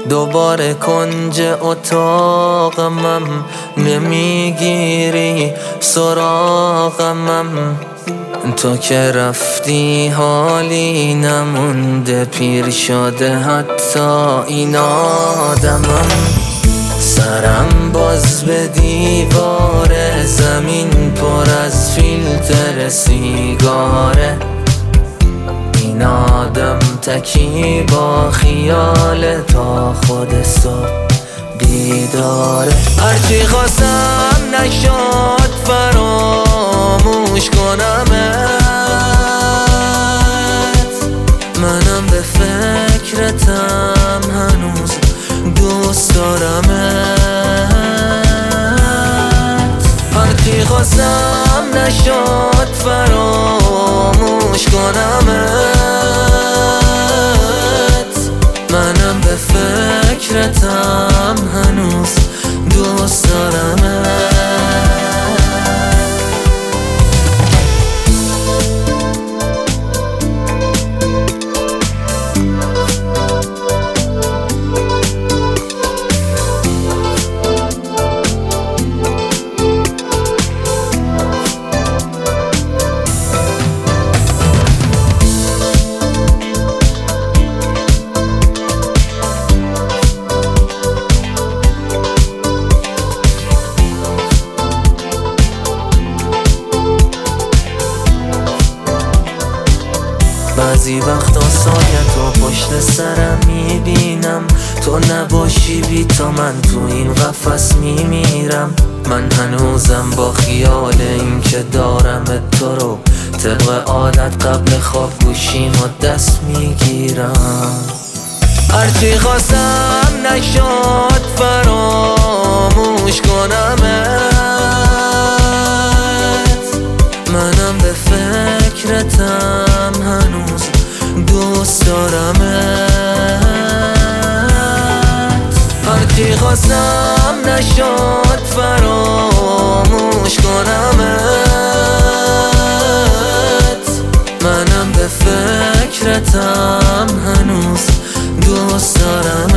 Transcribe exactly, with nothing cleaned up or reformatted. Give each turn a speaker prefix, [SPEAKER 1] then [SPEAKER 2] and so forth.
[SPEAKER 1] دوباره کنج اتاقمم نمیگیری سراغمم. تو که رفتی حالی نمونده، پیر شده حتی این آدمم. سرم باز به دیوار، زمین پر از فیلتر سیگاره. این آدم تکی با خیال تا خود صبح بیداره. هرچی خواستم نشد فراموش کنمت، منم به فکرتم هنوز دوست دارمت. هرچی خواستم نشد فراموش کنمت، منم به فکرتم هنوز دوست دارمت. بعضی وقتا سایت و پشت سرم میبینم، تو نباشی بی تا من تو این قفس میمیرم. من هنوزم با خیال این که دارم تو رو طبق عادت قبل خواب گوشیم و دست میگیرم. هرچی خواستم نشد فراموش کنمت، منم به فکرتم هنوز دوست دارمت. هرچی خواستم نشد فراموش کنمت، منم به فکرتم هنوز دوست دارمت.